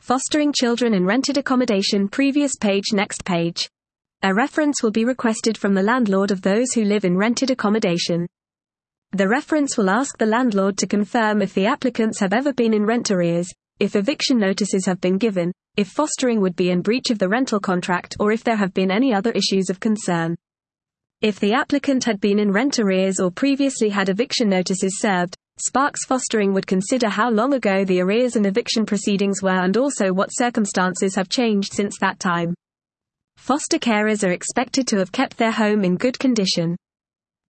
Fostering children in rented accommodation. Previous page. Next page. A reference will be requested from the landlord of those who live in rented accommodation. The reference will ask the landlord to confirm if the applicants have ever been in rent arrears, if eviction notices have been given, if fostering would be in breach of the rental contract, or if there have been any other issues of concern. If the applicant had been in rent arrears or previously had eviction notices served, Sparks Fostering would consider how long ago the arrears and eviction proceedings were and also what circumstances have changed since that time. Foster carers are expected to have kept their home in good condition.